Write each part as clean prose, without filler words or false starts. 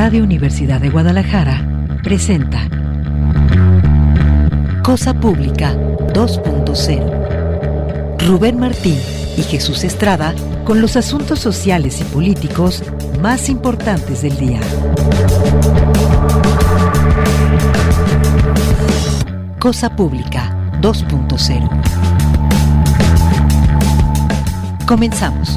Radio Universidad de Guadalajara presenta Cosa Pública 2.0. Rubén Martín y Jesús Estrada con los asuntos sociales y políticos más importantes del día. Cosa Pública 2.0. Comenzamos.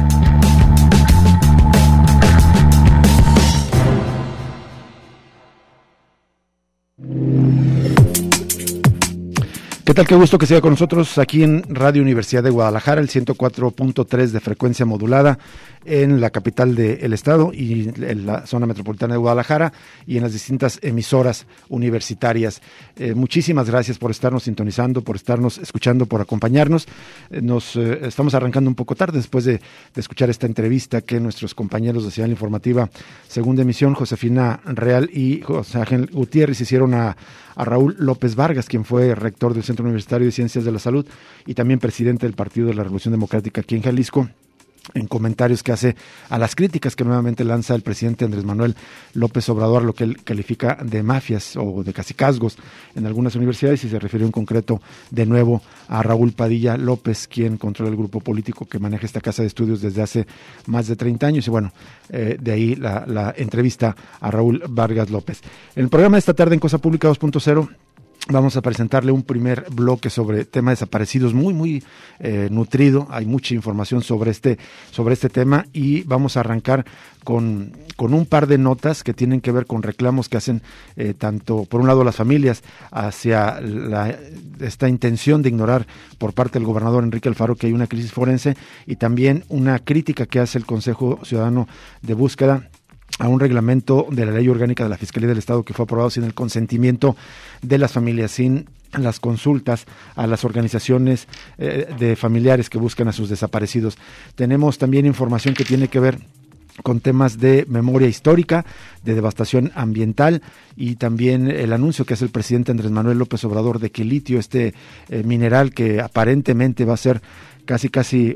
¿Qué tal? Qué gusto que siga con nosotros aquí en Radio Universidad de Guadalajara, el 104.3 de frecuencia modulada en la capital del estado y en la zona metropolitana de Guadalajara y en las distintas emisoras universitarias. Muchísimas gracias por estarnos sintonizando, por estarnos escuchando, por acompañarnos. Estamos arrancando un poco tarde después de escuchar esta entrevista que nuestros compañeros de Señal Informativa Segunda Emisión, Josefina Real y José Ángel Gutiérrez, hicieron a Raúl López Vargas, quien fue rector del Centro Universitario de Ciencias de la Salud y también presidente del Partido de la Revolución Democrática aquí en Jalisco, en comentarios que hace a las críticas que nuevamente lanza el presidente Andrés Manuel López Obrador, lo que él califica de mafias o de cacicazgos en algunas universidades, y se refirió en concreto de nuevo a Raúl Padilla López, quien controla el grupo político que maneja esta casa de estudios desde hace más de 30 años, y bueno, de ahí la entrevista a Raúl Vargas López. En el programa de esta tarde en Cosa Pública 2.0 vamos a presentarle un primer bloque sobre tema desaparecidos muy nutrido. Hay mucha información sobre este tema y vamos a arrancar con un par de notas que tienen que ver con reclamos que hacen tanto, por un lado, las familias hacia esta intención de ignorar por parte del gobernador Enrique Alfaro que hay una crisis forense, y también una crítica que hace el Consejo Ciudadano de Búsqueda a un reglamento de la Ley Orgánica de la Fiscalía del Estado que fue aprobado sin el consentimiento de las familias, sin las consultas a las organizaciones de familiares que buscan a sus desaparecidos. Tenemos también información que tiene que ver con temas de memoria histórica, de devastación ambiental, y también el anuncio que hace el presidente Andrés Manuel López Obrador de que el litio, mineral que aparentemente va a ser casi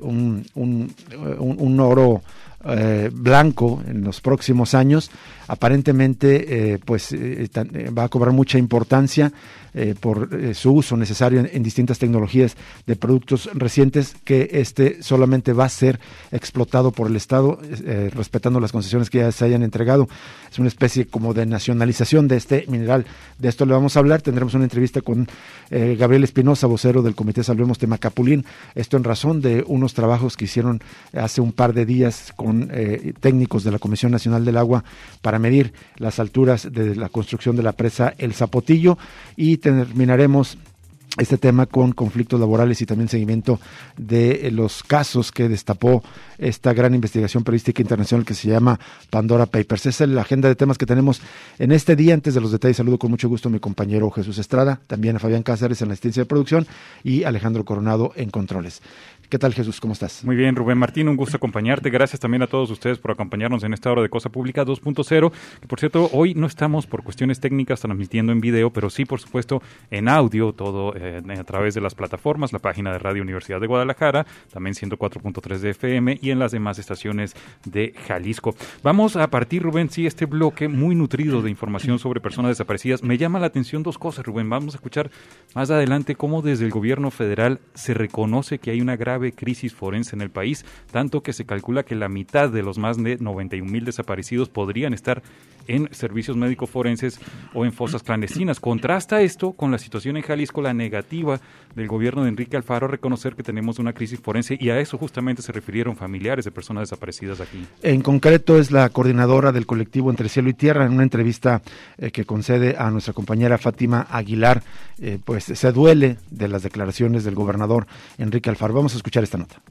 un oro blanco en los próximos años, aparentemente va a cobrar mucha importancia por su uso necesario en distintas tecnologías de productos recientes, que solamente va a ser explotado por el Estado, respetando las concesiones que ya se hayan entregado. Es una especie como de nacionalización de este mineral. De esto le vamos a hablar. Tendremos una entrevista con Gabriel Espinosa, vocero del Comité Salvemos Temacapulín, esto en razón de unos trabajos que hicieron hace un par de días con técnicos de la Comisión Nacional del Agua para medir las alturas de la construcción de la presa El Zapotillo, y terminaremos este tema con conflictos laborales y también seguimiento de los casos que destapó esta gran investigación periodística internacional que se llama Pandora Papers. Esa es la agenda de temas que tenemos en este día. Antes de los detalles, saludo con mucho gusto a mi compañero Jesús Estrada, también a Fabián Cáceres en la asistencia de producción y Alejandro Coronado en controles. ¿Qué tal, Jesús? ¿Cómo estás? Muy bien, Rubén Martín, un gusto acompañarte. Gracias también a todos ustedes por acompañarnos en esta hora de Cosa Pública 2.0. Que, por cierto, hoy no estamos por cuestiones técnicas transmitiendo en video, pero sí, por supuesto, en audio, todo a través de las plataformas, la página de Radio Universidad de Guadalajara, también 104.3 de FM y en las demás estaciones de Jalisco. Vamos a partir, Rubén, este bloque muy nutrido de información sobre personas desaparecidas. Me llama la atención dos cosas, Rubén. Vamos a escuchar más adelante cómo desde el gobierno federal se reconoce que hay una grave crisis forense en el país, tanto que se calcula que la mitad de los más de 91,000 desaparecidos podrían estar en servicios médicos forenses o en fosas clandestinas. Contrasta esto con la situación en Jalisco, la negativa del gobierno de Enrique Alfaro a reconocer que tenemos una crisis forense, y a eso justamente se refirieron familiares de personas desaparecidas aquí. En concreto es la coordinadora del colectivo Entre Cielo y Tierra, en una entrevista que concede a nuestra compañera Fátima Aguilar, pues se duele de las declaraciones del gobernador Enrique Alfaro. Vamos a escuchar esta nota.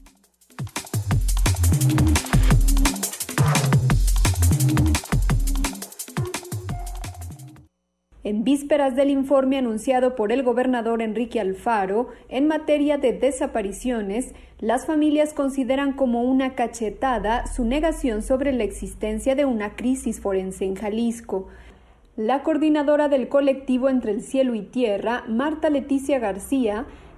En vísperas del informe anunciado por el gobernador Enrique Alfaro en materia de desapariciones, las familias consideran como una cachetada su negación sobre la existencia de una crisis forense en Jalisco. La coordinadora del colectivo Entre el Cielo y Tierra, Marta Leticia García,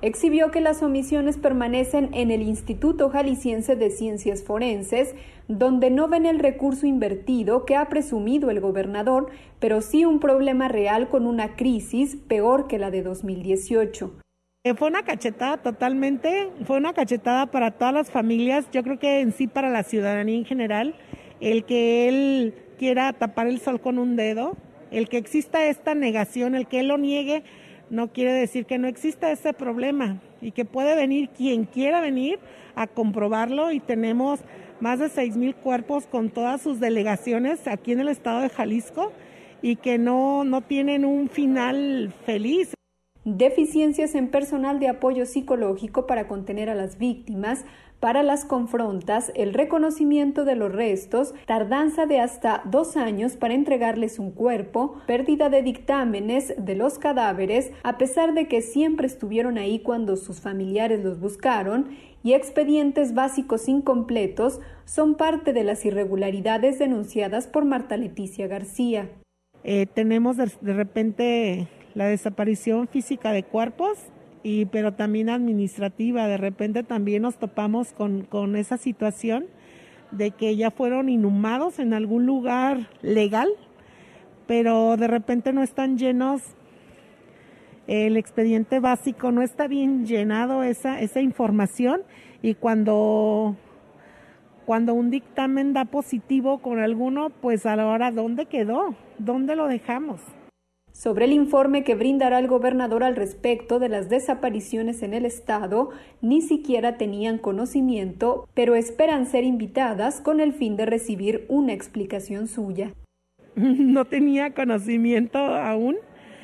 exhibió que las omisiones permanecen en el Instituto Jalisciense de Ciencias Forenses, donde no ven el recurso invertido que ha presumido el gobernador, pero sí un problema real con una crisis peor que la de 2018. Fue una cachetada totalmente, fue una cachetada para todas las familias, yo creo que en sí para la ciudadanía en general, el que él quiera tapar el sol con un dedo, el que exista esta negación, el que él lo niegue, no quiere decir que no exista ese problema y que puede venir quien quiera venir a comprobarlo, y tenemos más de 6,000 cuerpos con todas sus delegaciones aquí en el estado de Jalisco y que no tienen un final feliz. Deficiencias en personal de apoyo psicológico para contener a las víctimas, para las confrontas, el reconocimiento de los restos, tardanza de hasta 2 años para entregarles un cuerpo, pérdida de dictámenes de los cadáveres, a pesar de que siempre estuvieron ahí cuando sus familiares los buscaron, y expedientes básicos incompletos son parte de las irregularidades denunciadas por Marta Leticia García. Tenemos de repente la desaparición física de cuerpos, pero también administrativa. De repente también nos topamos con esa situación de que ya fueron inhumados en algún lugar legal, pero de repente no están llenos, el expediente básico no está bien llenado esa información, y cuando un dictamen da positivo con alguno, pues a la hora, ¿dónde quedó? ¿Dónde lo dejamos? Sobre el informe que brindará el gobernador al respecto de las desapariciones en el estado, ni siquiera tenían conocimiento, pero esperan ser invitadas con el fin de recibir una explicación suya. No tenía conocimiento aún,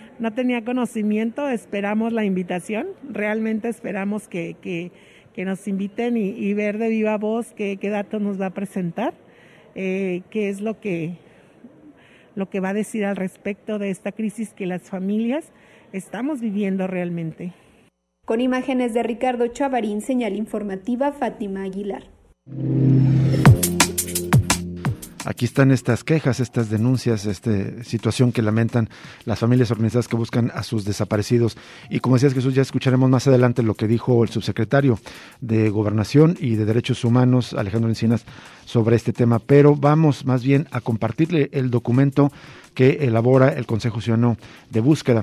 esperamos la invitación, realmente esperamos que nos inviten y ver de viva voz qué datos nos va a presentar, qué es lo que va a decir al respecto de esta crisis que las familias estamos viviendo realmente. Con imágenes de Ricardo Chavarín, señal informativa Fátima Aguilar. Aquí están estas quejas, estas denuncias, esta situación que lamentan las familias organizadas que buscan a sus desaparecidos. Y como decías, Jesús, ya escucharemos más adelante lo que dijo el subsecretario de Gobernación y de Derechos Humanos, Alejandro Encinas, sobre este tema. Pero vamos más bien a compartirle el documento que elabora el Consejo Ciudadano de Búsqueda.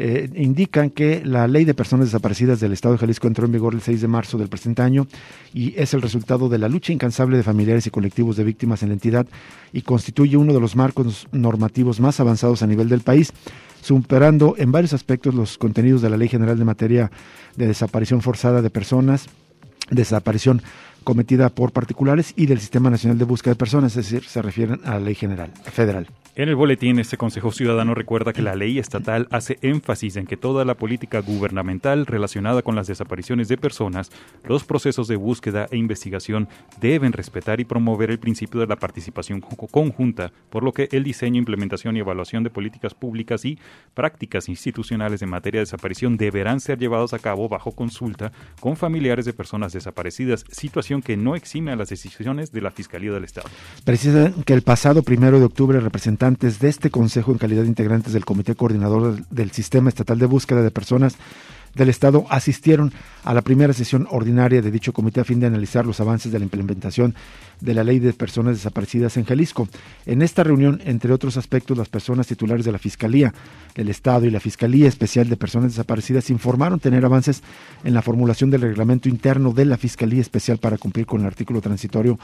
Indican que la Ley de Personas Desaparecidas del Estado de Jalisco entró en vigor el 6 de marzo del presente año y es el resultado de la lucha incansable de familiares y colectivos de víctimas en la entidad y constituye uno de los marcos normativos más avanzados a nivel del país, superando en varios aspectos los contenidos de la Ley General de Materia de Desaparición Forzada de Personas, desaparición cometida por particulares y del Sistema Nacional de Búsqueda de Personas, es decir, se refieren a la Ley General Federal. En el boletín, este Consejo Ciudadano recuerda que la ley estatal hace énfasis en que toda la política gubernamental relacionada con las desapariciones de personas, los procesos de búsqueda e investigación deben respetar y promover el principio de la participación conjunta, por lo que el diseño, implementación y evaluación de políticas públicas y prácticas institucionales en materia de desaparición deberán ser llevados a cabo bajo consulta con familiares de personas desaparecidas, situación que no exime a las decisiones de la Fiscalía del Estado. Precisan que el pasado 1 de octubre representantes de este Consejo en calidad de integrantes del Comité Coordinador del Sistema Estatal de Búsqueda de Personas del Estado asistieron a la primera sesión ordinaria de dicho comité a fin de analizar los avances de la implementación de la Ley de Personas Desaparecidas en Jalisco. En esta reunión, entre otros aspectos, las personas titulares de la Fiscalía del Estado y la Fiscalía Especial de Personas Desaparecidas informaron tener avances en la formulación del reglamento interno de la Fiscalía Especial para cumplir con el artículo transitorio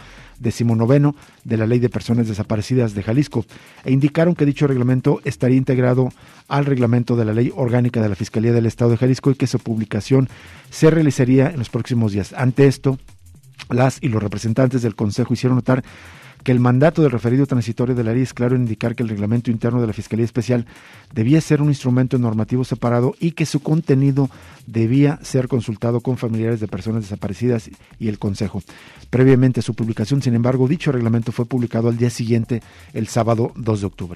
19 de la Ley de Personas Desaparecidas de Jalisco e indicaron que dicho reglamento estaría integrado al reglamento de la Ley Orgánica de la Fiscalía del Estado de Jalisco y que su publicación se realizaría en los próximos días. Ante esto, las y los representantes del Consejo hicieron notar que el mandato del referido transitorio de la ley es claro en indicar que el reglamento interno de la Fiscalía Especial debía ser un instrumento normativo separado y que su contenido debía ser consultado con familiares de personas desaparecidas y el Consejo. Previamente a su publicación, sin embargo, dicho reglamento fue publicado al día siguiente, el sábado 2 de octubre.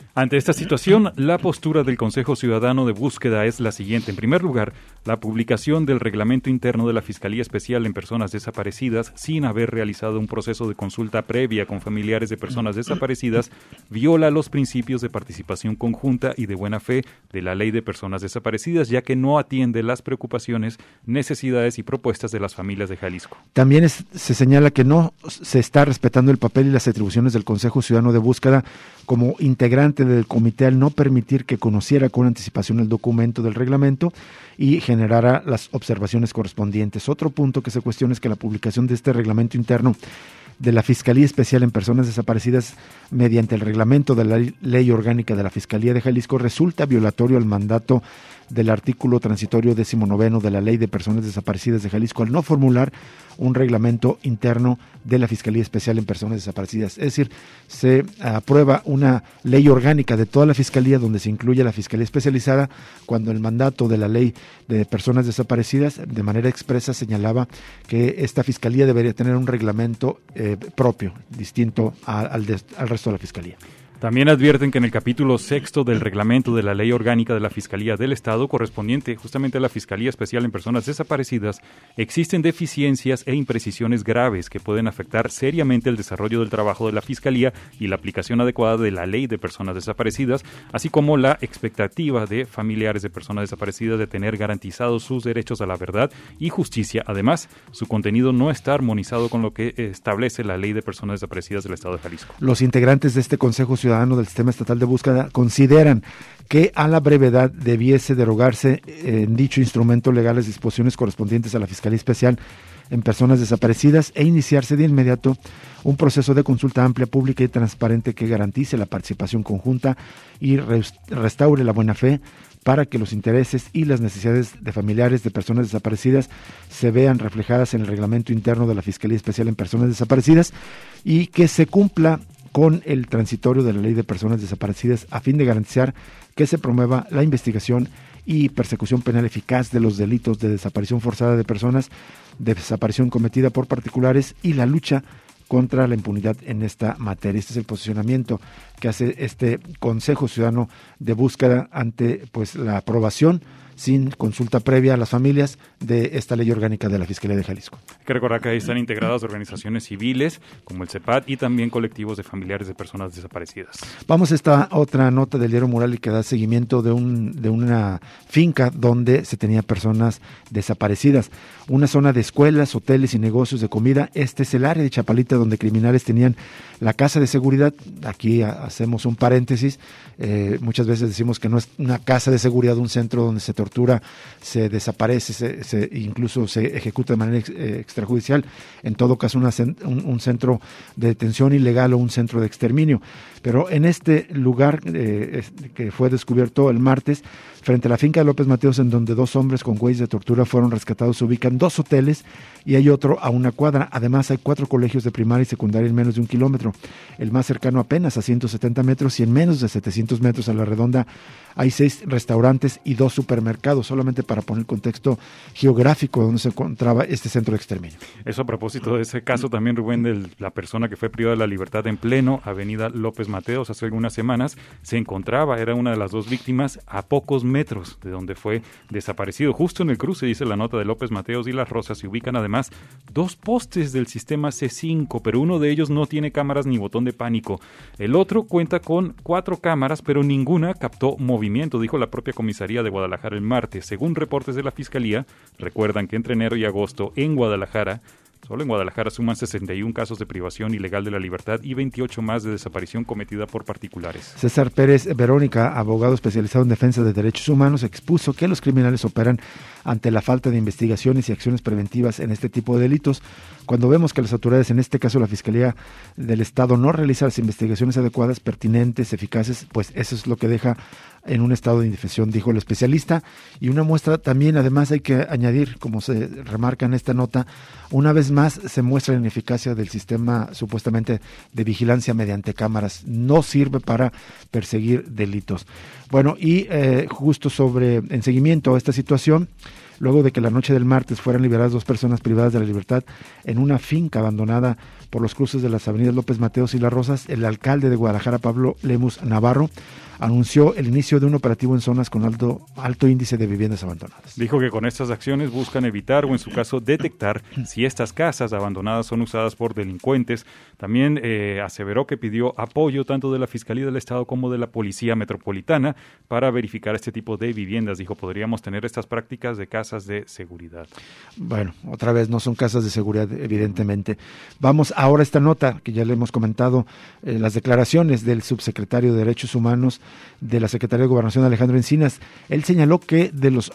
Ante esta situación, la postura del Consejo Ciudadano de Búsqueda es la siguiente. En primer lugar, la publicación del reglamento interno de la Fiscalía Especial en Personas Desaparecidas, sin haber realizado un proceso de consulta previa con familiares de personas desaparecidas, viola los principios de participación conjunta y de buena fe de la Ley de Personas Desaparecidas, ya que no atiende las preocupaciones, necesidades y propuestas de las familias de Jalisco. También se señala que no se está respetando el papel y las atribuciones del Consejo Ciudadano de Búsqueda como integrante del comité al no permitir que conociera con anticipación el documento del reglamento y generara las observaciones correspondientes. Otro punto que se cuestiona es que la publicación de este reglamento interno de la Fiscalía Especial en Personas Desaparecidas mediante el reglamento de la Ley Orgánica de la Fiscalía de Jalisco resulta violatorio al mandato del artículo transitorio 19 de la Ley de Personas Desaparecidas de Jalisco al no formular un reglamento interno de la Fiscalía Especial en Personas Desaparecidas. Es decir, se aprueba una ley orgánica de toda la Fiscalía donde se incluye la Fiscalía Especializada cuando el mandato de la Ley de Personas Desaparecidas de manera expresa señalaba que esta Fiscalía debería tener un reglamento propio, distinto al resto de la Fiscalía. También advierten que en el capítulo 6 del reglamento de la Ley Orgánica de la Fiscalía del Estado, correspondiente justamente a la Fiscalía Especial en Personas Desaparecidas, existen deficiencias e imprecisiones graves que pueden afectar seriamente el desarrollo del trabajo de la Fiscalía y la aplicación adecuada de la Ley de Personas Desaparecidas, así como la expectativa de familiares de personas desaparecidas de tener garantizados sus derechos a la verdad y justicia. Además, su contenido no está armonizado con lo que establece la Ley de Personas Desaparecidas del Estado de Jalisco. Los integrantes de este Consejo Ciudadano del Sistema Estatal de Búsqueda consideran que a la brevedad debiese derogarse en dicho instrumento legal las disposiciones correspondientes a la Fiscalía Especial en Personas Desaparecidas e iniciarse de inmediato un proceso de consulta amplia, pública y transparente que garantice la participación conjunta y restaure la buena fe para que los intereses y las necesidades de familiares de personas desaparecidas se vean reflejadas en el reglamento interno de la Fiscalía Especial en Personas Desaparecidas y que se cumpla con el transitorio de la Ley de Personas Desaparecidas a fin de garantizar que se promueva la investigación y persecución penal eficaz de los delitos de desaparición forzada de personas, de desaparición cometida por particulares y la lucha contra la impunidad en esta materia. Este es el posicionamiento que hace este Consejo Ciudadano de Búsqueda ante la aprobación sin consulta previa a las familias de esta ley orgánica de la Fiscalía de Jalisco. Hay que recordar que ahí están integradas organizaciones civiles como el CEPAD y también colectivos de familiares de personas desaparecidas. Vamos a esta otra nota del diario Mural y que da seguimiento de una finca donde se tenía personas desaparecidas. Una zona de escuelas, hoteles y negocios de comida. Este es el área de Chapalita donde criminales tenían la casa de seguridad. Aquí hacemos un paréntesis. Muchas veces decimos que no es una casa de seguridad, un centro donde se tortura, se desaparece, incluso se ejecuta de manera extrajudicial. En todo caso, un centro de detención ilegal o un centro de exterminio. Pero en este lugar que fue descubierto el martes, frente a la finca de López Mateos, en donde 2 hombres con huellas de tortura fueron rescatados, se ubican 2 hoteles y hay otro a una cuadra. Además, hay 4 colegios de primaria y secundaria en menos de 1 kilómetro. El más cercano apenas a 170 metros y en menos de 700 metros a la redonda hay 6 restaurantes y 2 supermercados, solamente para poner contexto geográfico donde se encontraba este centro de exterminio. Eso a propósito de ese caso también, Rubén, de la persona que fue privada de la libertad en pleno Avenida López Mateos hace algunas semanas, se encontraba, era una de las 2 víctimas, a pocos metros de donde fue desaparecido. Justo en el cruce, dice la nota, de López Mateos y Las Rosas, se ubican además 2 postes del sistema C5, pero uno de ellos no tiene cámaras ni botón de pánico. El otro cuenta con 4 cámaras, pero ninguna captó movimiento, dijo la propia comisaría de Guadalajara el martes. Según reportes de la Fiscalía, recuerdan que entre enero y agosto en Guadalajara, solo en Guadalajara, suman 61 casos de privación ilegal de la libertad y 28 más de desaparición cometida por particulares. César Pérez Verónica, abogado especializado en defensa de derechos humanos, expuso que los criminales operan ante la falta de investigaciones y acciones preventivas en este tipo de delitos. Cuando vemos que las autoridades, en este caso la Fiscalía del Estado, no realizan las investigaciones adecuadas, pertinentes, eficaces, pues eso es lo que deja en un estado de indefensión, dijo el especialista. Y una muestra también, además hay que añadir, como se remarca en esta nota, una vez más se muestra la ineficacia del sistema supuestamente de vigilancia mediante cámaras. No sirve para perseguir delitos. Bueno, y justo en seguimiento a esta situación, luego de que la noche del martes fueran liberadas 2 personas privadas de la libertad en una finca abandonada por los cruces de las avenidas López Mateos y Las Rosas, el alcalde de Guadalajara, Pablo Lemus Navarro, anunció el inicio de un operativo en zonas con alto índice de viviendas abandonadas. Dijo que con estas acciones buscan evitar o en su caso detectar si estas casas abandonadas son usadas por delincuentes. También aseveró que pidió apoyo tanto de la Fiscalía del Estado como de la Policía Metropolitana para verificar este tipo de viviendas. Dijo, podríamos tener estas prácticas de casas de seguridad. Bueno, otra vez no son casas de seguridad, evidentemente. Vamos ahora a esta nota que ya le hemos comentado, las declaraciones del subsecretario de Derechos Humanos de la Secretaría de Gobernación, Alejandro Encinas. Él señaló que de los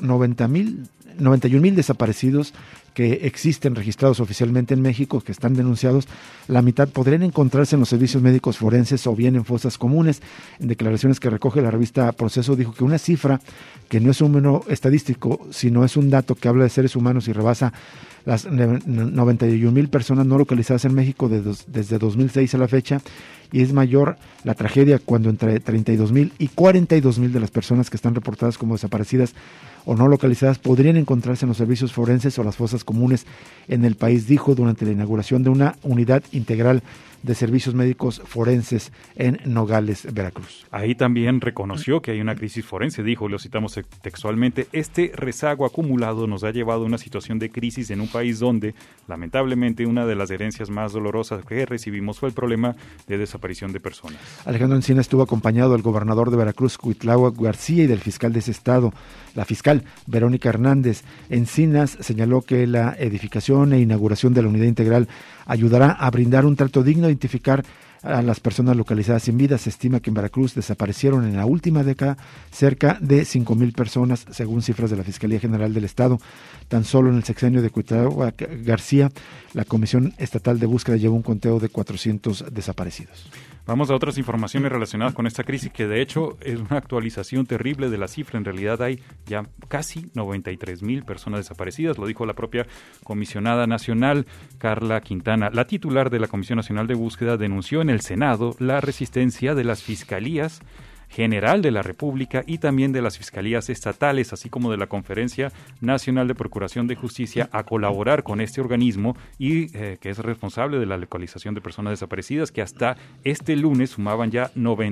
91,000 desaparecidos que existen registrados oficialmente en México, que están denunciados, la mitad podrían encontrarse en los servicios médicos forenses o bien en fosas comunes. En declaraciones que recoge la revista Proceso, dijo que una cifra que no es un número estadístico, sino es un dato que habla de seres humanos y rebasa las 91,000 personas no localizadas en México desde 2006 a la fecha, y es mayor la tragedia cuando entre 32,000 y 42,000 de las personas que están reportadas como desaparecidas o no localizadas podrían encontrarse en los servicios forenses o las fosas comunes en el país, dijo durante la inauguración de una unidad integral de servicios médicos forenses en Nogales, Veracruz. Ahí también reconoció que hay una crisis forense, dijo, lo citamos textualmente, este rezago acumulado nos ha llevado a una situación de crisis en un país donde, lamentablemente, una de las herencias más dolorosas que recibimos fue el problema de desaparición de personas. Alejandro Encinas estuvo acompañado del gobernador de Veracruz, Cuitláhuac García, y del fiscal de ese estado, la fiscal Verónica Hernández. Encinas señaló que la edificación e inauguración de la unidad integral ayudará a brindar un trato digno, identificar a las personas localizadas sin vida. Se estima que en Veracruz desaparecieron en la última década cerca de 5,000 personas, según cifras de la Fiscalía General del Estado. Tan solo en el sexenio de Cuitláhuac García, la Comisión Estatal de Búsqueda llevó un conteo de 400 desaparecidos. Vamos a otras informaciones relacionadas con esta crisis, que de hecho es una actualización terrible de la cifra. En realidad hay ya casi 93,000 personas desaparecidas, lo dijo la propia comisionada nacional, Carla Quintana. La titular de la Comisión Nacional de Búsqueda denunció en el Senado la resistencia de las fiscalías General de la República y también de las fiscalías estatales, así como de la Conferencia Nacional de Procuración de Justicia, a colaborar con este organismo y que es responsable de la localización de personas desaparecidas, que hasta este lunes sumaban ya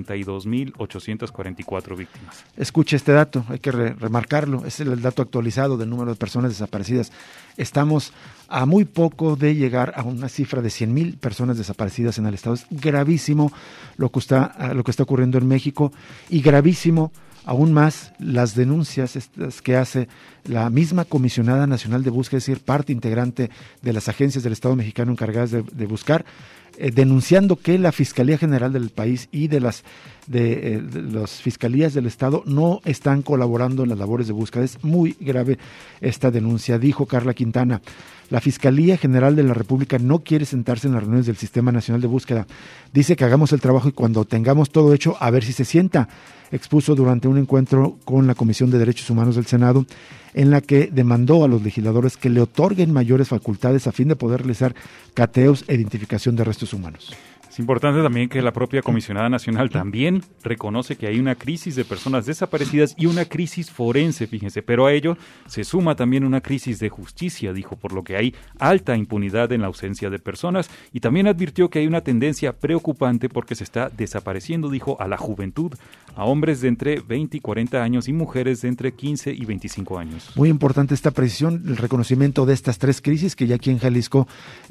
92,844 víctimas. Escuche este dato, hay que remarcarlo, es el dato actualizado del número de personas desaparecidas. Estamos a muy poco de llegar a una cifra de 100,000 personas desaparecidas en el estado. Es gravísimo lo que está ocurriendo en México, y gravísimo aún más las denuncias estas que hace la misma Comisionada Nacional de Búsqueda, es decir, parte integrante de las agencias del Estado mexicano encargadas de buscar, denunciando que la Fiscalía General del país y de las fiscalías del Estado no están colaborando en las labores de búsqueda. Es muy grave esta denuncia, dijo Carla Quintana. La Fiscalía General de la República no quiere sentarse en las reuniones del Sistema Nacional de Búsqueda. Dice que hagamos el trabajo y cuando tengamos todo hecho, a ver si se sienta. Expuso durante un encuentro con la Comisión de Derechos Humanos del Senado, en la que demandó a los legisladores que le otorguen mayores facultades a fin de poder realizar cateos e identificación de restos humanos. Es importante también que la propia Comisionada Nacional también reconoce que hay una crisis de personas desaparecidas y una crisis forense, fíjense, pero a ello se suma también una crisis de justicia, dijo, por lo que hay alta impunidad en la ausencia de personas, y también advirtió que hay una tendencia preocupante porque se está desapareciendo, dijo, a la juventud, a hombres de entre 20 y 40 años y mujeres de entre 15 y 25 años. Muy importante esta precisión, el reconocimiento de estas tres crisis que ya aquí en Jalisco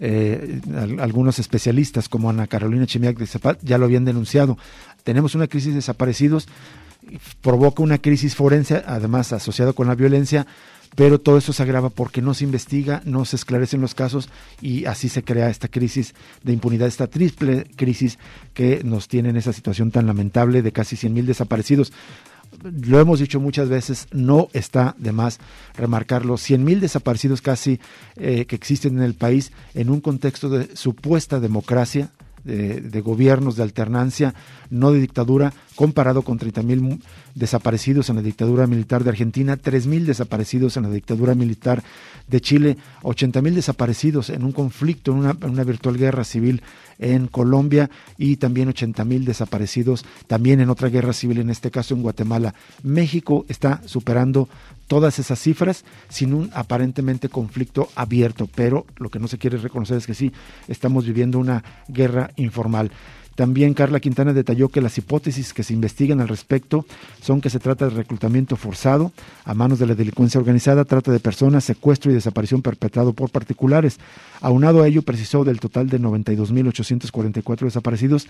algunos especialistas como Ana Carolina Chemiak de CEPAD ya lo habían denunciado. Tenemos una crisis de desaparecidos, provoca una crisis forense, además asociada con la violencia, pero todo eso se agrava porque no se investiga, no se esclarecen los casos y así se crea esta crisis de impunidad, esta triple crisis que nos tiene en esa situación tan lamentable de casi 100,000 desaparecidos. Lo hemos dicho muchas veces, no está de más remarcarlo, 100,000 desaparecidos casi que existen en el país en un contexto de supuesta democracia, de gobiernos de alternancia, no de dictadura, comparado con 30,000 desaparecidos en la dictadura militar de Argentina, 3,000 desaparecidos en la dictadura militar de Chile, 80,000 desaparecidos en un conflicto, en una virtual guerra civil en Colombia, y también 80,000 desaparecidos también en otra guerra civil, en este caso en Guatemala. México está superando todas esas cifras sin un aparentemente conflicto abierto, pero lo que no se quiere reconocer es que sí, estamos viviendo una guerra informal. También Carla Quintana detalló que las hipótesis que se investigan al respecto son que se trata de reclutamiento forzado a manos de la delincuencia organizada, trata de personas, secuestro y desaparición perpetrado por particulares. Aunado a ello, precisó, del total de 92,844 desaparecidos,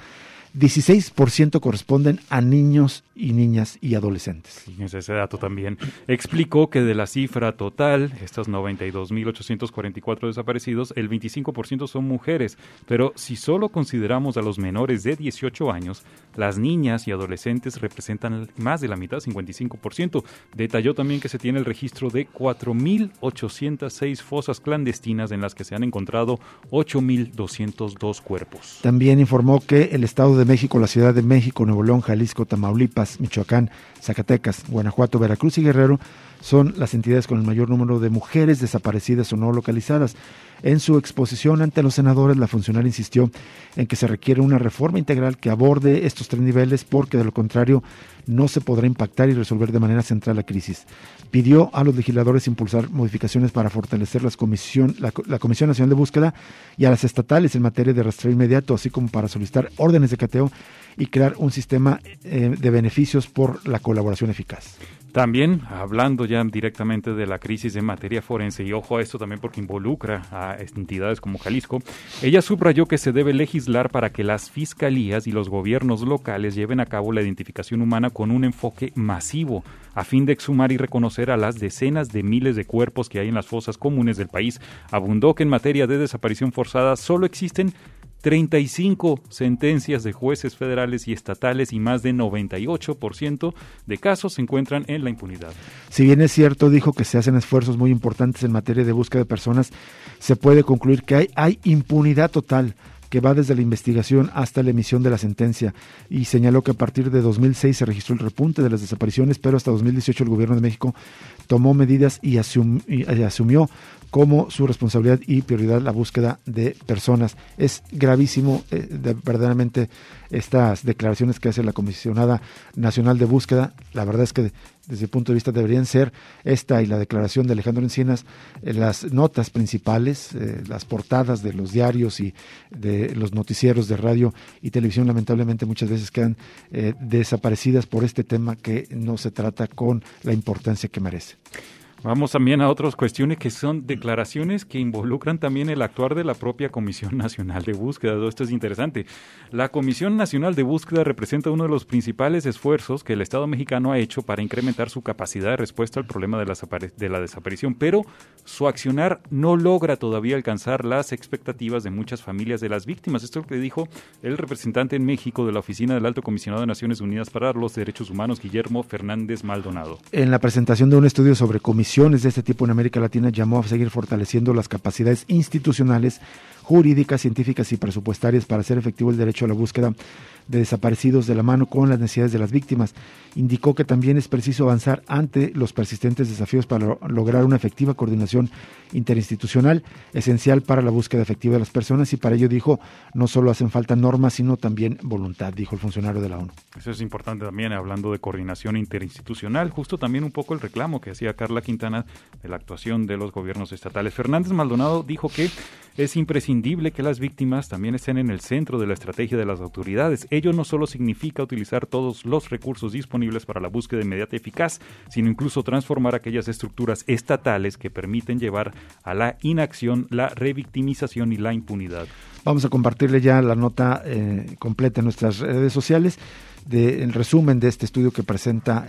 16% corresponden a niños y niñas y adolescentes. Fíjense ese dato también. Explicó que de la cifra total, estos 92,844 desaparecidos, el 25% son mujeres, pero si solo consideramos a los menores de 18 años, las niñas y adolescentes representan más de la mitad, 55%. Detalló también que se tiene el registro de 4,806 fosas clandestinas en las que se han encontrado 8,202 cuerpos. También informó que el Estado de México, la Ciudad de México, Nuevo León, Jalisco, Tamaulipas, Michoacán, Zacatecas, Guanajuato, Veracruz y Guerrero son las entidades con el mayor número de mujeres desaparecidas o no localizadas. En su exposición ante los senadores, la funcionaria insistió en que se requiere una reforma integral que aborde estos 3 niveles, porque de lo contrario no se podrá impactar y resolver de manera central la crisis. Pidió a los legisladores impulsar modificaciones para fortalecer la Comisión Nacional de Búsqueda y a las estatales en materia de rastreo inmediato, así como para solicitar órdenes de cateo y crear un sistema de beneficios por la colaboración eficaz. También, hablando ya directamente de la crisis en materia forense, y ojo a esto también porque involucra a entidades como Jalisco, ella subrayó que se debe legislar para que las fiscalías y los gobiernos locales lleven a cabo la identificación humana con un enfoque masivo, a fin de exhumar y reconocer a las decenas de miles de cuerpos que hay en las fosas comunes del país. Abundó que en materia de desaparición forzada solo existen 35 sentencias de jueces federales y estatales y más de 98% de casos se encuentran en la impunidad. Si bien es cierto, dijo que se hacen esfuerzos muy importantes en materia de búsqueda de personas, se puede concluir que hay impunidad total, que va desde la investigación hasta la emisión de la sentencia, y señaló que a partir de 2006 se registró el repunte de las desapariciones, pero hasta 2018 el gobierno de México tomó medidas y asumió como su responsabilidad y prioridad la búsqueda de personas. Es gravísimo verdaderamente estas declaraciones que hace la Comisionada Nacional de Búsqueda. La verdad es que desde el punto de vista deberían ser esta y la declaración de Alejandro Encinas las notas principales, las portadas de los diarios y de los noticieros de radio y televisión. Lamentablemente muchas veces quedan desaparecidas por este tema que no se trata con la importancia que merece. Vamos también a otras cuestiones que son declaraciones que involucran también el actuar de la propia Comisión Nacional de Búsqueda. Esto es interesante. La Comisión Nacional de Búsqueda representa uno de los principales esfuerzos que el Estado mexicano ha hecho para incrementar su capacidad de respuesta al problema de la desaparición, pero su accionar no logra todavía alcanzar las expectativas de muchas familias de las víctimas. Esto es lo que dijo el representante en México de la Oficina del Alto Comisionado de Naciones Unidas para los Derechos Humanos, Guillermo Fernández Maldonado. En la presentación de un estudio sobre comisiones de este tipo en América Latina, llamó a seguir fortaleciendo las capacidades institucionales, jurídicas, científicas y presupuestarias para hacer efectivo el derecho a la búsqueda de desaparecidos de la mano con las necesidades de las víctimas. Indicó que también es preciso avanzar ante los persistentes desafíos para lograr una efectiva coordinación interinstitucional, esencial para la búsqueda efectiva de las personas, y para ello, dijo, no solo hacen falta normas, sino también voluntad, dijo el funcionario de la ONU. Eso es importante también, hablando de coordinación interinstitucional, justo también un poco el reclamo que hacía Carla Quintana de la actuación de los gobiernos estatales. Fernández Maldonado dijo que es imprescindible que las víctimas también estén en el centro de la estrategia de las autoridades. Ello no solo significa utilizar todos los recursos disponibles para la búsqueda inmediata y eficaz, sino incluso transformar aquellas estructuras estatales que permiten llevar a la inacción, la revictimización y la impunidad. Vamos a compartirle ya la nota completa en nuestras redes sociales, el resumen de este estudio que presenta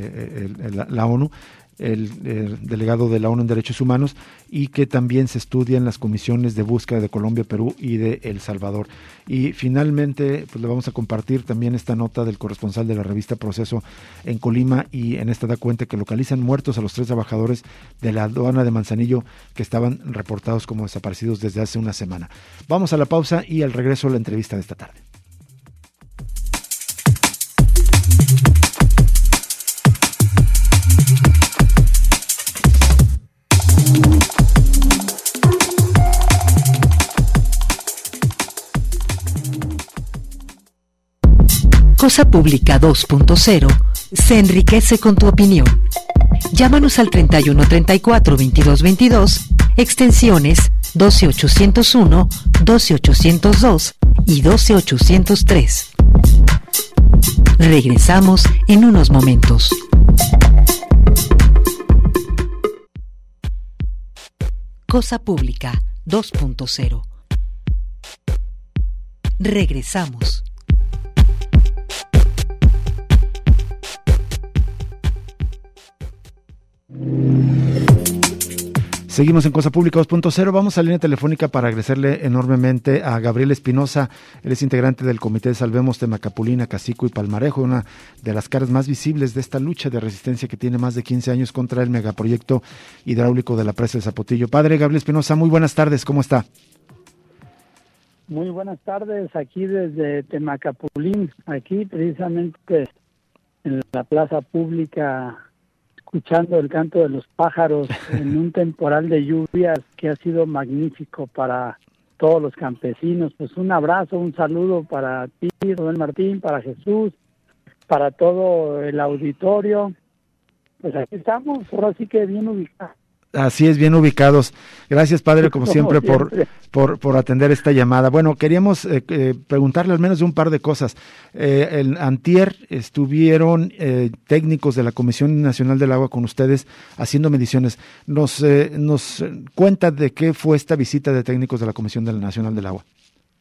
la ONU, el delegado de la ONU en Derechos Humanos, y que también se estudia en las comisiones de búsqueda de Colombia, Perú y de El Salvador. Y finalmente, pues le vamos a compartir también esta nota del corresponsal de la revista Proceso en Colima, y en esta da cuenta que localizan muertos a los 3 trabajadores de la aduana de Manzanillo que estaban reportados como desaparecidos desde hace una semana. Vamos a la pausa y al regreso la entrevista de esta tarde. Cosa Pública 2.0 se enriquece con tu opinión. Llámanos al 31 34 22 22, extensiones 12801, 12802 y 12803. Regresamos en unos momentos. Cosa Pública 2.0. Regresamos. Seguimos en Cosa Pública 2.0. Vamos a la línea telefónica para agradecerle enormemente a Gabriel Espinosa. Él es integrante del Comité de Salvemos Temacapulín, Acacico y Palmarejo, una de las caras más visibles de esta lucha de resistencia que tiene más de 15 años contra el megaproyecto hidráulico de la presa de Zapotillo. Padre Gabriel Espinosa, muy buenas tardes, ¿cómo está? Muy buenas tardes, aquí desde Temacapulín, aquí precisamente en la plaza pública, escuchando el canto de los pájaros en un temporal de lluvias que ha sido magnífico para todos los campesinos. Pues un abrazo, un saludo para ti, Rubén Martín, para Jesús, para todo el auditorio. Pues aquí estamos, ahora sí que bien ubicados. Así es, bien ubicados. Gracias, padre, como siempre, por atender esta llamada. Bueno, queríamos preguntarle al menos de un par de cosas. El antier estuvieron técnicos de la Comisión Nacional del Agua con ustedes haciendo mediciones. Nos cuenta de qué fue esta visita de técnicos de la Comisión Nacional del Agua.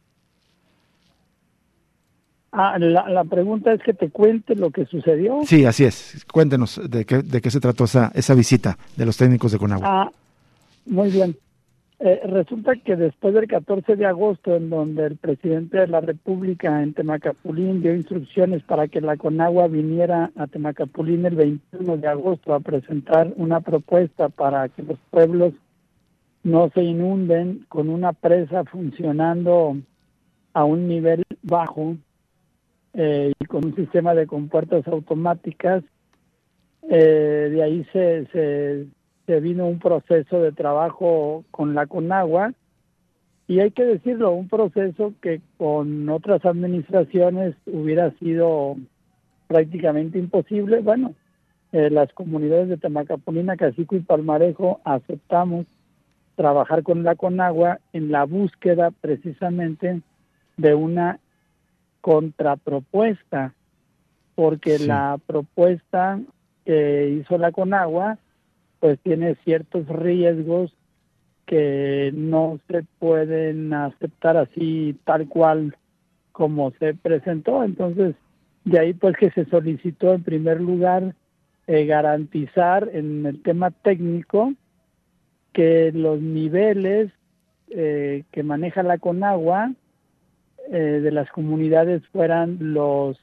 La pregunta es que te cuente lo que sucedió. Sí, así es. Cuéntenos de qué se trató esa visita de los técnicos de Conagua. Muy bien. Resulta que después del 14 de agosto, en donde el presidente de la República en Temacapulín dio instrucciones para que la Conagua viniera a Temacapulín el 21 de agosto a presentar una propuesta para que los pueblos no se inunden con una presa funcionando a un nivel bajo, y con un sistema de compuertas automáticas. De ahí se vino un proceso de trabajo con la Conagua, y hay que decirlo, un proceso que con otras administraciones hubiera sido prácticamente imposible. Bueno, las comunidades de Temacapulín, Acacico y Palmarejo aceptamos trabajar con la Conagua en la búsqueda precisamente de una contrapropuesta, porque la propuesta que hizo la Conagua pues tiene ciertos riesgos que no se pueden aceptar así tal cual como se presentó. Entonces, de ahí pues que se solicitó en primer lugar garantizar en el tema técnico que los niveles que maneja la Conagua de las comunidades fueran los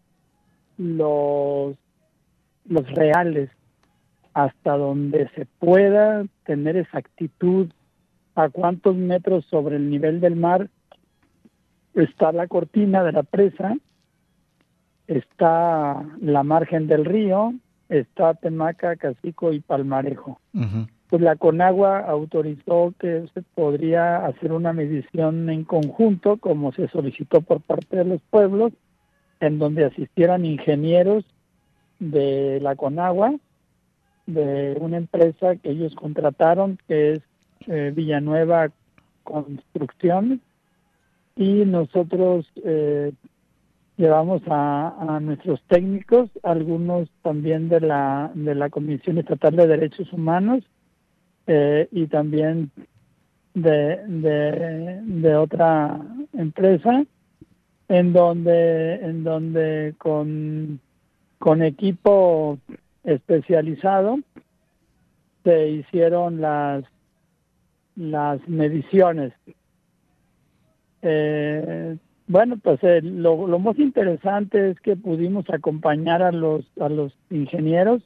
reales, hasta donde se pueda tener exactitud a cuántos metros sobre el nivel del mar está la cortina de la presa, está la margen del río, está Temaca, Acacico y Palmarejo. Uh-huh. Pues la Conagua autorizó que se podría hacer una medición en conjunto, como se solicitó por parte de los pueblos, en donde asistieran ingenieros de la Conagua, de una empresa que ellos contrataron, que es Villanueva Construcción, y nosotros llevamos a nuestros técnicos, algunos también de la Comisión Estatal de Derechos Humanos, y también de otra empresa, en donde con equipo especializado se hicieron las mediciones. Bueno, pues lo más interesante es que pudimos acompañar a los ingenieros,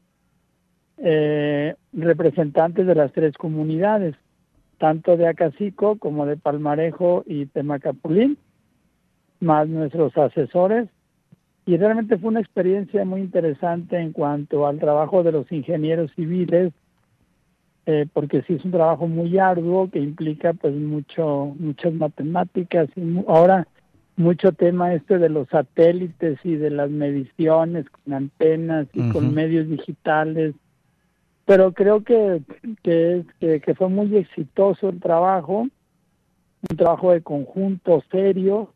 representantes de las tres comunidades, tanto de Acacico como de Palmarejo y Temacapulín, más nuestros asesores, y realmente fue una experiencia muy interesante en cuanto al trabajo de los ingenieros civiles, porque sí es un trabajo muy arduo que implica pues muchas matemáticas, y ahora mucho tema de los satélites y de las mediciones con antenas y con medios digitales, pero creo que fue muy exitoso el trabajo, un trabajo de conjunto serio,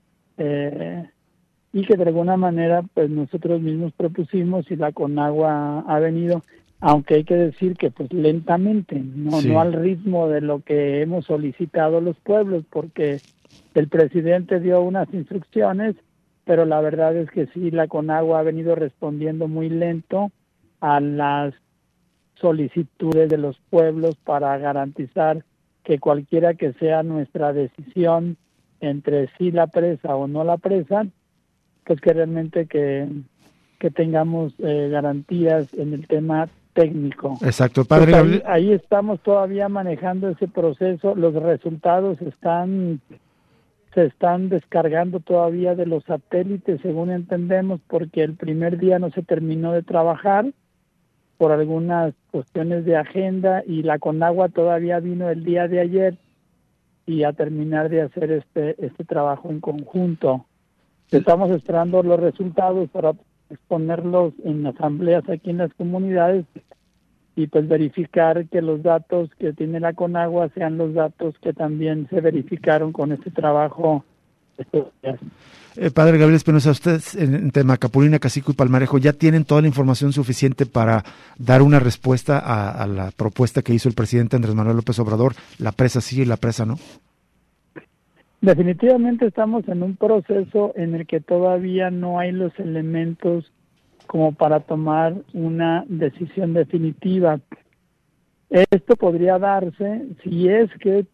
y que de alguna manera pues nosotros mismos propusimos y la Conagua ha venido, aunque hay que decir que pues lentamente, no al ritmo de lo que hemos solicitado los pueblos, porque el presidente dio unas instrucciones, pero la verdad es que sí, la Conagua ha venido respondiendo muy lento a las solicitudes de los pueblos para garantizar que cualquiera que sea nuestra decisión entre sí la presa o no la presa, pues que realmente que tengamos garantías en el tema técnico. Exacto, padre. Pues ahí estamos todavía manejando ese proceso. Los resultados se están descargando todavía de los satélites, según entendemos, porque el primer día no se terminó de trabajar por algunas cuestiones de agenda, y la Conagua todavía vino el día de ayer y a terminar de hacer este trabajo en conjunto. Estamos esperando los resultados para exponerlos en asambleas aquí en las comunidades y pues verificar que los datos que tiene la Conagua sean los datos que también se verificaron con este trabajo estos días. Padre Gabriel Espinosa, ustedes en Temacapulina, Cacico y Palmarejo ya tienen toda la información suficiente para dar una respuesta a la propuesta que hizo el presidente Andrés Manuel López Obrador, la presa sí y la presa no. Definitivamente estamos en un proceso en el que todavía no hay los elementos como para tomar una decisión definitiva. Esto podría darse si es que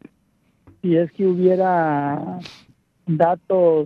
hubiera datos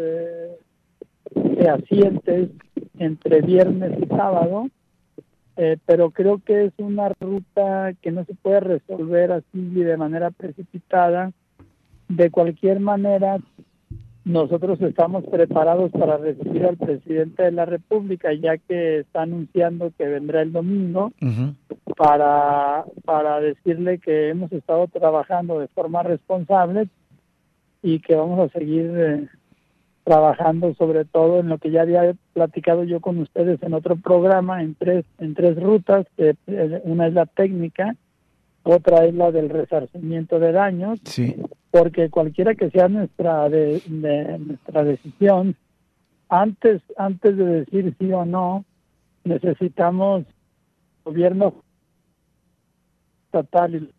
fehacientes entre viernes y sábado, pero creo que es una ruta que no se puede resolver así de manera precipitada. De cualquier manera, nosotros estamos preparados para recibir al presidente de la República, ya que está anunciando que vendrá el domingo, para decirle que hemos estado trabajando de forma responsable y que vamos a seguir trabajando sobre todo en lo que ya había platicado yo con ustedes en otro programa, en tres rutas. Una es la técnica, otra es la del resarcimiento de daños, sí, porque cualquiera que sea nuestra decisión, antes de decir sí o no, necesitamos gobierno estatal y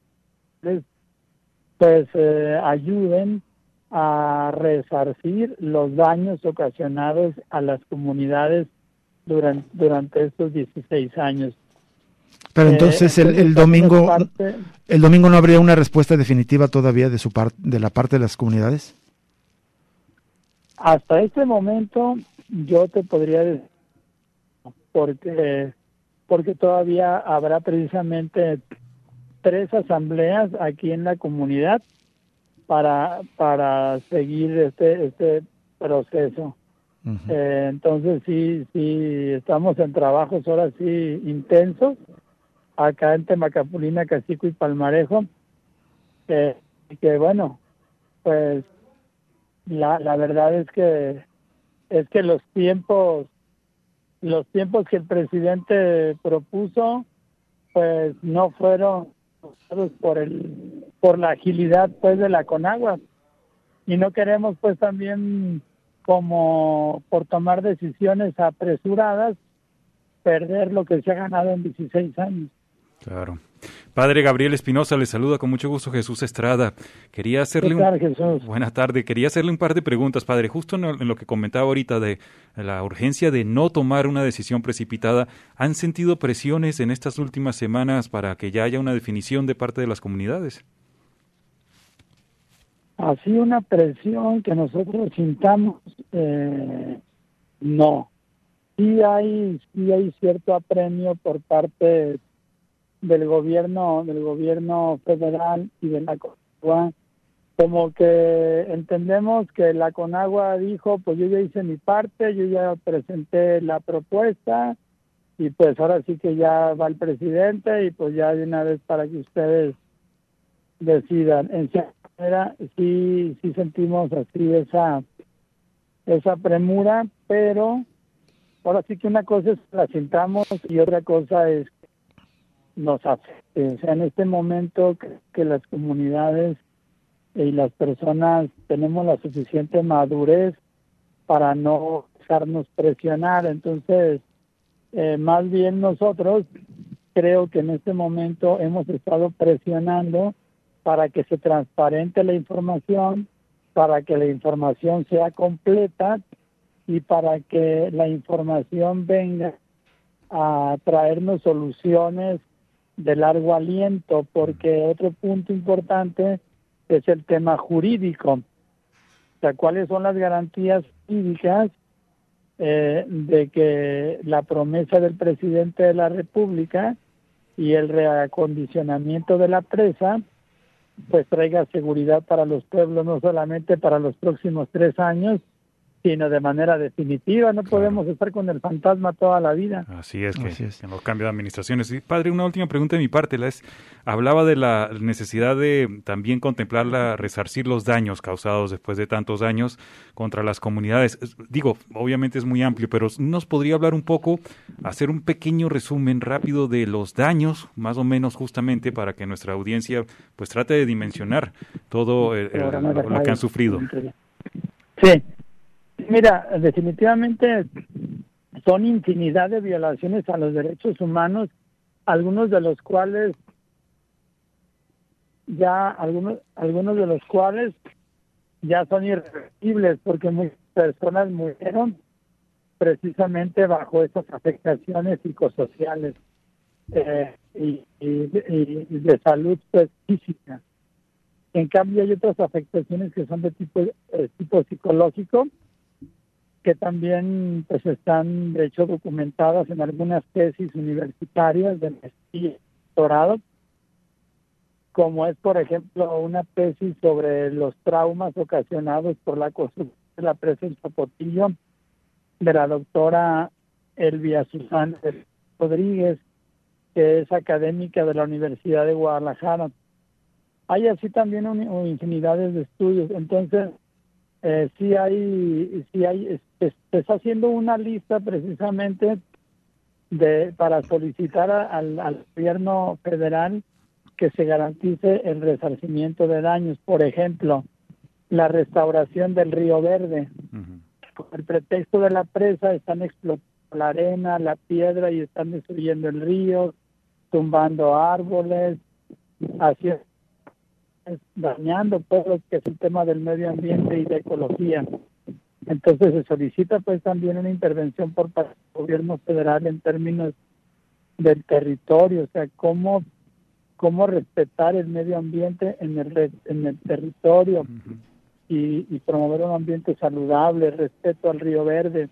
pues ayuden a resarcir los daños ocasionados a las comunidades durante estos 16 años. Pero entonces el domingo no habría una respuesta definitiva todavía de la parte de las comunidades. Hasta este momento yo te podría decir, porque todavía habrá precisamente 3 asambleas aquí en la comunidad para seguir este proceso. Entonces sí estamos en trabajos ahora sí intensos acá en Temacapulina, Cacico y Palmarejo, que bueno, pues la verdad es que los tiempos que el presidente propuso pues no fueron por la agilidad pues de la Conagua, y no queremos pues también, como por tomar decisiones apresuradas, perder lo que se ha ganado en 16 años. Claro. Padre Gabriel Espinosa, le saluda con mucho gusto Jesús Estrada. Quería hacerle Buena tarde. Quería hacerle un par de preguntas, padre. Justo en lo que comentaba ahorita de la urgencia de no tomar una decisión precipitada, ¿han sentido presiones en estas últimas semanas para que ya haya una definición de parte de las comunidades? Así una presión que nosotros sintamos, no. Sí hay cierto apremio por parte del gobierno federal y de la Conagua, como que entendemos que la Conagua dijo, pues yo ya hice mi parte, yo ya presenté la propuesta y pues ahora sí que ya va el presidente y pues ya de una vez para que ustedes decidan. En cierta manera sí sentimos así esa premura, pero ahora sí que una cosa es que la sintamos y otra cosa es que nos afecte. O sea, en este momento que las comunidades y las personas tenemos la suficiente madurez para no dejarnos presionar. Entonces, más bien nosotros creo que en este momento hemos estado presionando para que se transparente la información, para que la información sea completa y para que la información venga a traernos soluciones de largo aliento, porque otro punto importante es el tema jurídico. O sea, ¿cuáles son las garantías jurídicas de que la promesa del presidente de la República y el reacondicionamiento de la presa pues traiga seguridad para los pueblos, no solamente para los próximos 3 años, sino de manera definitiva? No podemos estar con el fantasma toda la vida. Así es, que en los cambios de administraciones. Y, padre, una última pregunta de mi parte. Hablaba de la necesidad de también contemplar resarcir los daños causados después de tantos años contra las comunidades. Digo, obviamente es muy amplio, pero ¿nos podría hablar un poco, hacer un pequeño resumen rápido de los daños, más o menos justamente, para que nuestra audiencia pues trate de dimensionar todo lo que han sufrido? Sí. Mira, definitivamente son infinidad de violaciones a los derechos humanos, algunos de los cuales ya son irreversibles, porque muchas personas murieron precisamente bajo esas afectaciones psicosociales y de salud pues, física. En cambio hay otras afectaciones que son de tipo psicológico, que también pues están de hecho documentadas en algunas tesis universitarias de maestría y doctorado, como es por ejemplo una tesis sobre los traumas ocasionados por la construcción de la presa en Zapotillo de la doctora Elvia Susana Rodríguez, que es académica de la Universidad de Guadalajara. Hay así también infinidades de estudios. Entonces sí hay, se está haciendo una lista precisamente para solicitar al gobierno federal que se garantice el resarcimiento de daños. Por ejemplo, la restauración del Río Verde. Con el pretexto de la presa están explotando la arena, la piedra y están destruyendo el río, tumbando árboles, haciendo dañando pues lo que es el tema del medio ambiente y de ecología. Entonces se solicita pues también una intervención por parte del gobierno federal en términos del territorio, o sea, cómo respetar el medio ambiente en el territorio y promover un ambiente saludable, respeto al Río Verde.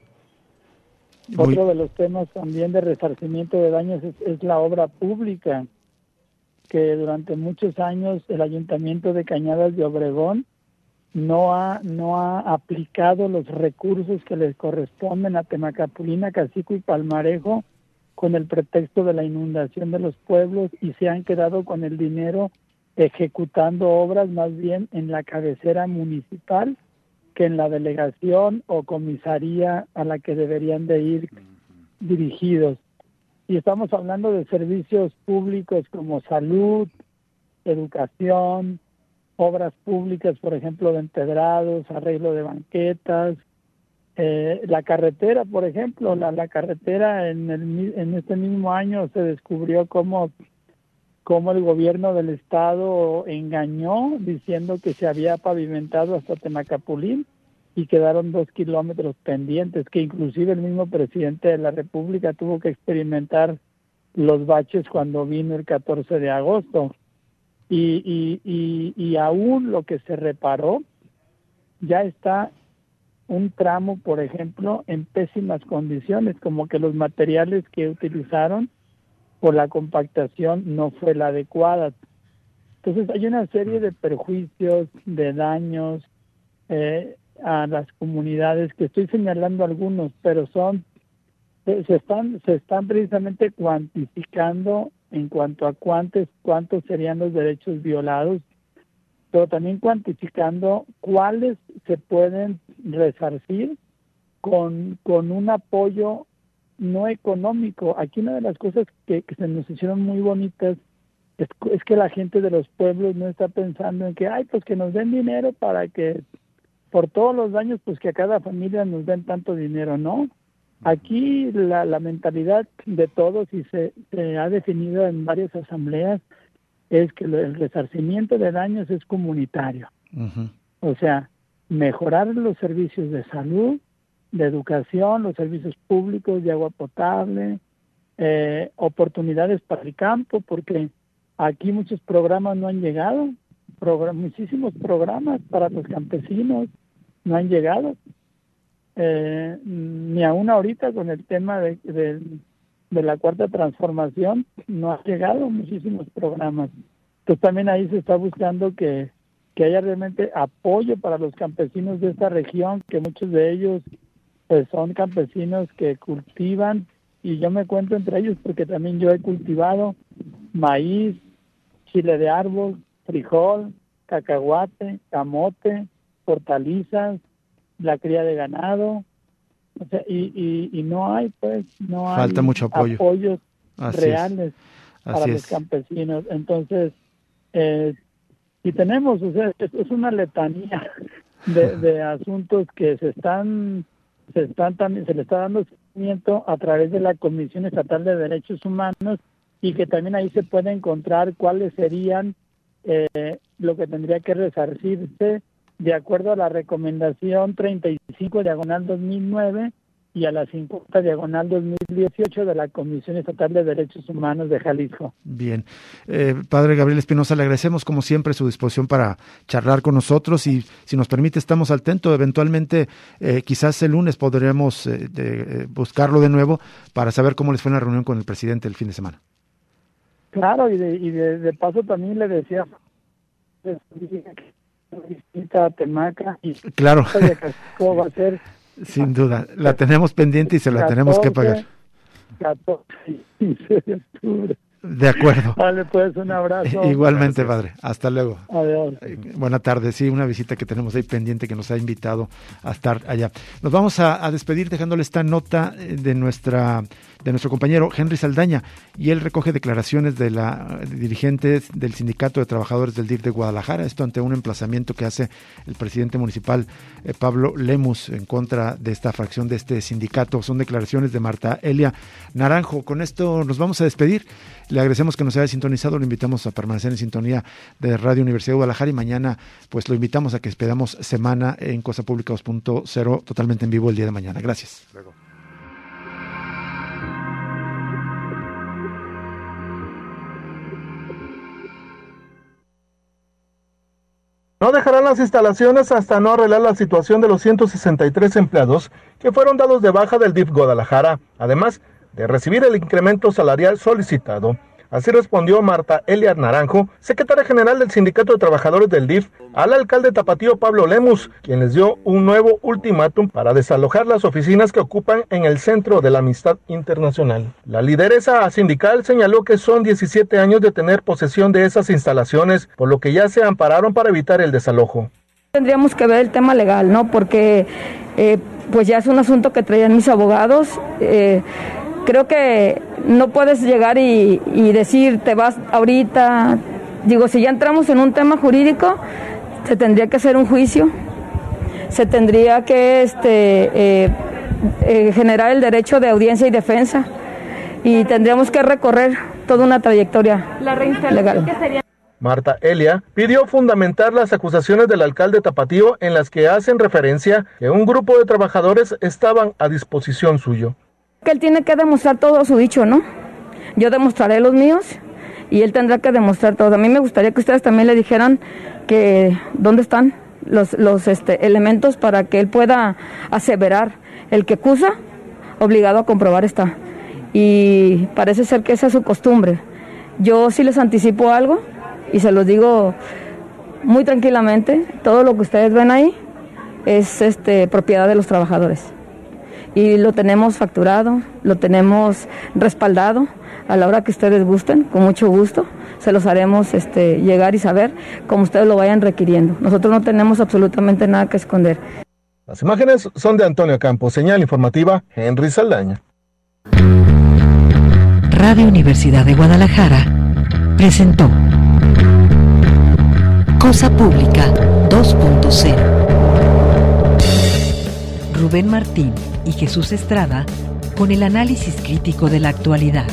Otro de los temas también de resarcimiento de daños es la obra pública, que durante muchos años el Ayuntamiento de Cañadas de Obregón no ha aplicado los recursos que les corresponden a Temacapulín, Cacico y Palmarejo con el pretexto de la inundación de los pueblos, y se han quedado con el dinero ejecutando obras más bien en la cabecera municipal que en la delegación o comisaría a la que deberían de ir dirigidos. Y estamos hablando de servicios públicos como salud, educación, obras públicas, por ejemplo, de empedrados, arreglo de banquetas, la carretera, por ejemplo, la carretera en este mismo año se descubrió cómo el gobierno del estado engañó diciendo que se había pavimentado hasta Temacapulín y quedaron 2 kilómetros pendientes, que inclusive el mismo presidente de la República tuvo que experimentar los baches cuando vino el 14 de agosto. Y aún lo que se reparó, ya está un tramo, por ejemplo, en pésimas condiciones, como que los materiales que utilizaron por la compactación no fue la adecuada. Entonces hay una serie de perjuicios, de daños a las comunidades, que estoy señalando algunos, pero se están precisamente cuantificando en cuanto a cuántos serían los derechos violados, pero también cuantificando cuáles se pueden resarcir con un apoyo no económico. Aquí una de las cosas que se nos hicieron muy bonitas es que la gente de los pueblos no está pensando en que, pues que nos den dinero para que por todos los daños, pues que a cada familia nos den tanto dinero, ¿no? Aquí la mentalidad de todos, y se ha definido en varias asambleas, es que el resarcimiento de daños es comunitario. Uh-huh. O sea, mejorar los servicios de salud, de educación, los servicios públicos de agua potable, oportunidades para el campo, porque aquí muchos programas no han llegado, muchísimos programas para los campesinos no han llegado, ni aún ahorita con el tema de la cuarta transformación no han llegado muchísimos programas. Entonces también ahí se está buscando que haya realmente apoyo para los campesinos de esta región, que muchos de ellos pues son campesinos que cultivan, y yo me cuento entre ellos porque también yo he cultivado maíz, chile de árbol, frijol, cacahuate, camote, hortalizas, la cría de ganado, o sea, y no hay falta mucho apoyo. Apoyos reales para los campesinos. Entonces, y tenemos, o sea, es una letanía de asuntos que se le está dando seguimiento a través de la Comisión Estatal de Derechos Humanos, y que también ahí se puede encontrar cuáles serían lo que tendría que resarcirse de acuerdo a la recomendación 35/2009 y a la 50/2018 de la Comisión Estatal de Derechos Humanos de Jalisco. Bien. Padre Gabriel Espinosa, le agradecemos como siempre su disposición para charlar con nosotros, y si nos permite estamos al tanto. Eventualmente, quizás el lunes podremos buscarlo de nuevo para saber cómo les fue en la reunión con el presidente el fin de semana. Claro, y de paso también le decía visita a Temaca, y claro, cómo va a ser. Sin duda, la tenemos pendiente y se la tenemos que pagar. 14 y 15 de octubre. De acuerdo. Vale, pues un abrazo. Igualmente, padre. Hasta luego. Adiós. Buena tarde. Sí, una visita que tenemos ahí pendiente, que nos ha invitado a estar allá. Nos vamos a despedir dejándole esta nota de nuestro compañero Henry Saldaña, y él recoge declaraciones de la dirigente del Sindicato de Trabajadores del DIF de Guadalajara, esto ante un emplazamiento que hace el presidente municipal Pablo Lemus en contra de esta fracción de este sindicato. Son declaraciones de Marta Elia Naranjo. Con esto nos vamos a despedir. Le agradecemos que nos haya sintonizado, lo invitamos a permanecer en sintonía de Radio Universidad de Guadalajara, y mañana pues lo invitamos a que esperamos semana en Cosa Pública 2.0 totalmente en vivo el día de mañana. Gracias. Luego. No dejarán las instalaciones hasta no arreglar la situación de los 163 empleados que fueron dados de baja del DIF Guadalajara, además de recibir el incremento salarial solicitado. Así respondió Marta Elia Naranjo, secretaria general del Sindicato de Trabajadores del DIF, al alcalde tapatío Pablo Lemus, quien les dio un nuevo ultimátum para desalojar las oficinas que ocupan en el Centro de la Amistad Internacional. La lideresa sindical señaló que son 17 años de tener posesión de esas instalaciones, por lo que ya se ampararon para evitar el desalojo. Tendríamos que ver el tema legal, ¿no? Porque pues ya es un asunto que traían mis abogados. Creo que no puedes llegar y decir te vas ahorita. Digo, si ya entramos en un tema jurídico, se tendría que hacer un juicio, se tendría que generar el derecho de audiencia y defensa, y tendríamos que recorrer toda una trayectoria legal. Marta Elia pidió fundamentar las acusaciones del alcalde tapatío en las que hacen referencia que un grupo de trabajadores estaban a disposición suyo. Que él tiene que demostrar todo su dicho, ¿no? Yo demostraré los míos y él tendrá que demostrar todo. A mí me gustaría que ustedes también le dijeran que dónde están los elementos para que él pueda aseverar. El que acusa, obligado a comprobar está. Y parece ser que esa es su costumbre. Yo sí les anticipo algo y se los digo muy tranquilamente. Todo lo que ustedes ven ahí es propiedad de los trabajadores. y lo tenemos facturado, lo tenemos respaldado. A la hora que ustedes gusten, con mucho gusto, se los haremos llegar y saber como ustedes lo vayan requiriendo. Nosotros no tenemos absolutamente nada que esconder. Las imágenes son de Antonio Campos, señal informativa, Henry Saldaña. Radio Universidad de Guadalajara presentó Cosa Pública 2.0. Rubén Martín y Jesús Estrada con el análisis crítico de la actualidad.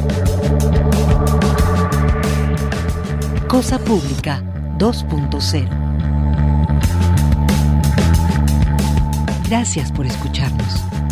Cosa Pública 2.0. Gracias por escucharnos.